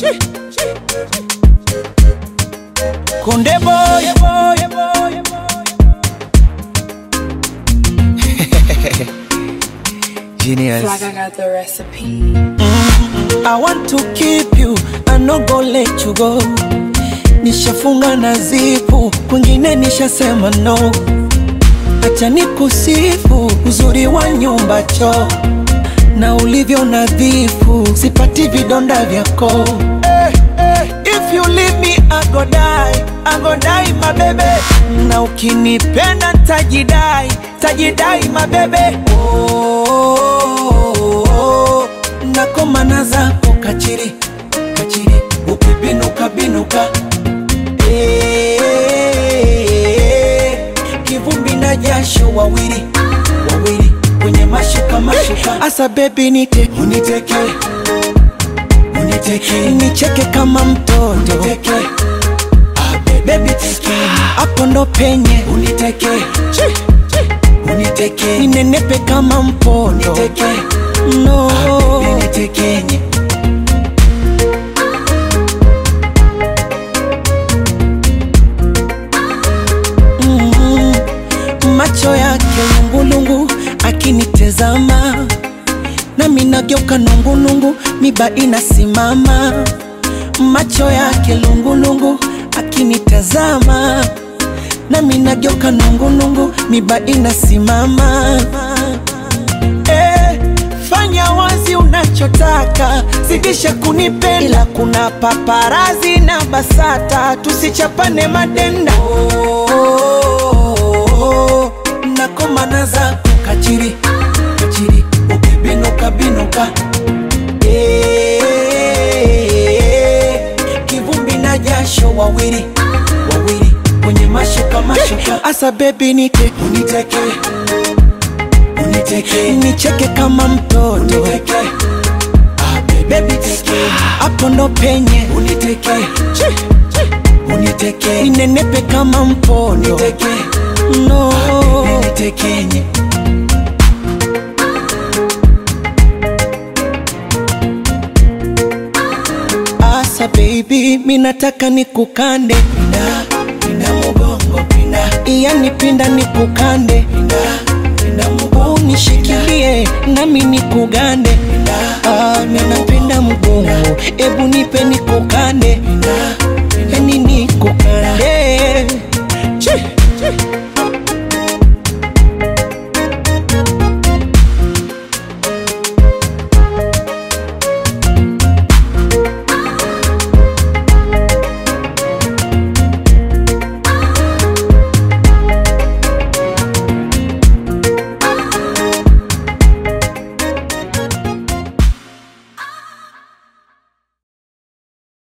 Konde boy. Genius. Like I got the recipe. I want to keep you, I no go let you go. Nishafunga na zipu, kwingine nishasema no. Acha nikusifu, uzuri wa nyumba choo, na ulivyo nadhifu, sipati vidonda vyako. If you leave me, I go die my baby. Na ukinipenda tajidai my baby. Nakomana zako kachiri, ukibinuka kivumbi na jasho wawili kwenye mashuka. Asa baby uniteke nicheke kama mtoto, baby hapo ndo penye uniteke ninenepe kama mpondo, no unitekenye. Macho yake lungulungu akinitezama, nami nageuka nungunungu, miba inasimama. Macho yake lungulungu akinitazama, nami nageuka nungunungu, miba inasimama. Fanya wazi unachotaka, zidisha kunipenda, ila kuna paparazi na basata, tusichapane madenda. Nakomana zako kachiri, ukibinuka kivumbi na jasho wawili kwenye mashuka. Asa baby uniteke nicheke kama mtoto, baby hapo ndo penye uniteke ninenepe kama mpondo, no unitekenye. Asa baby minataka nikukande, pinda mubongo pinda, yani pinda nikukande, pinda mubongo nishikilie nami nikugande. Minapenda mubongo, ebu nipe nikukande.